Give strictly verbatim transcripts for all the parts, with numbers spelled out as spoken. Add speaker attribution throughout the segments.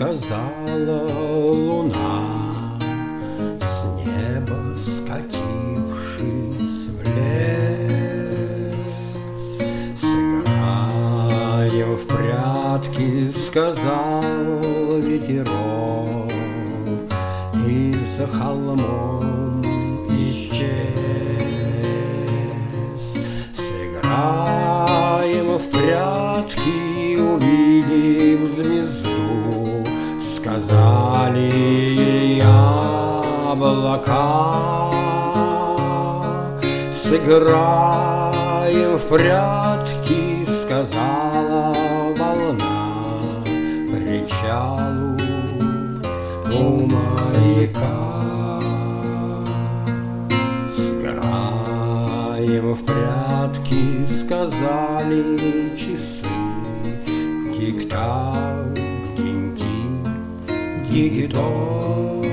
Speaker 1: сказала луна, с неба скатившись в лес. Сыграем в прятки, сказал ветерок, и за холмом исчез. Сыграем в прятки, увидев звезду, сказали ей облака. Сыграем в прятки, сказала волна причалу у маяка. Сыграем в прятки, сказали часы, тик-так, динь-динь, дигидон.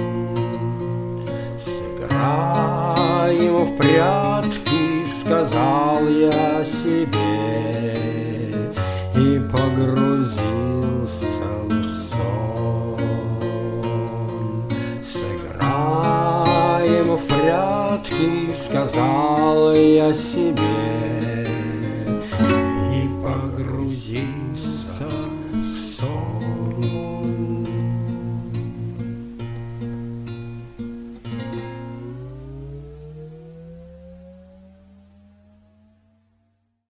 Speaker 1: Сыграем в прятки, сказал я себе, и погрузился в сон. Сыграем в прятки, сказал я себе,